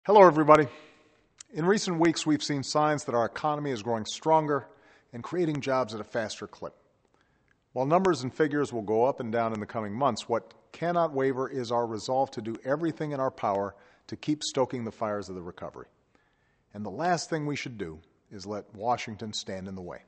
Hello, everybody. In recent weeks, we've seen signs that our economy is growing stronger and creating jobs at a faster clip. While numbers and figures will go up and down in the coming months, what cannot waver is our resolve to do everything in our power to keep stoking the fires of the recovery. And the last thing we should do is let Washington stand in the way.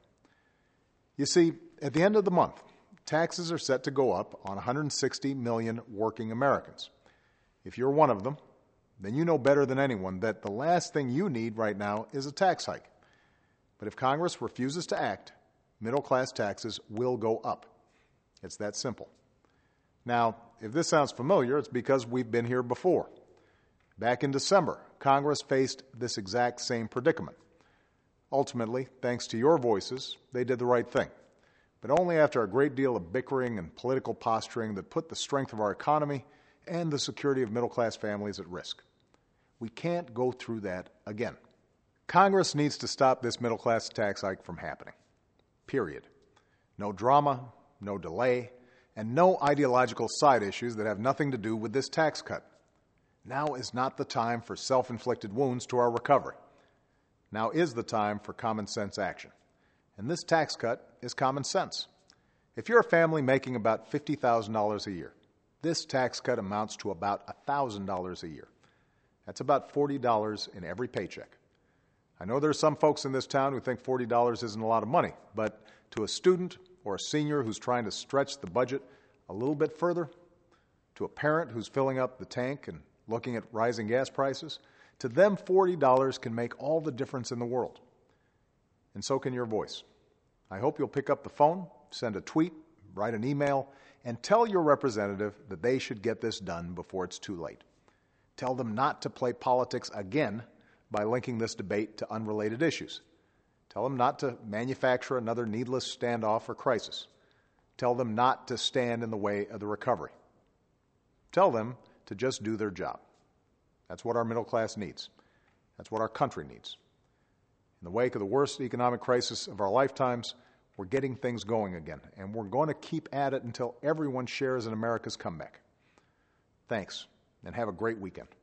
You see, at the end of the month, taxes are set to go up on 160 million working Americans. If you're one of them, then you know better than anyone that the last thing you need right now is a tax hike. But if Congress refuses to act, middle-class taxes will go up. It's that simple. Now, if this sounds familiar, it's because we've been here before. Back in December, Congress faced this exact same predicament. Ultimately, thanks to your voices, they did the right thing, but only after a great deal of bickering and political posturing that put the strength of our economy and the security of middle-class families at risk. We can't go through that again. Congress needs to stop this middle-class tax hike from happening. Period. No drama, no delay, and no ideological side issues that have nothing to do with this tax cut. Now is not the time for self-inflicted wounds to our recovery. Now is the time for common sense action. And this tax cut is common sense. If you're a family making about $50,000 a year, this tax cut amounts to about $1,000 a year. That's about $40 in every paycheck. I know there are some folks in this town who think $40 isn't a lot of money, but to a student or a senior who's trying to stretch the budget a little bit further, to a parent who's filling up the tank and looking at rising gas prices, to them $40 can make all the difference in the world. And so can your voice. I hope you'll pick up the phone, send a tweet, write an email, and tell your representative that they should get this done before it's too late. Tell them not to play politics again by linking this debate to unrelated issues. Tell them not to manufacture another needless standoff or crisis. Tell them not to stand in the way of the recovery. Tell them to just do their job. That's what our middle class needs. That's what our country needs. In the wake of the worst economic crisis of our lifetimes, we're getting things going again, and we're going to keep at it until everyone shares in America's comeback. Thanks, and have a great weekend.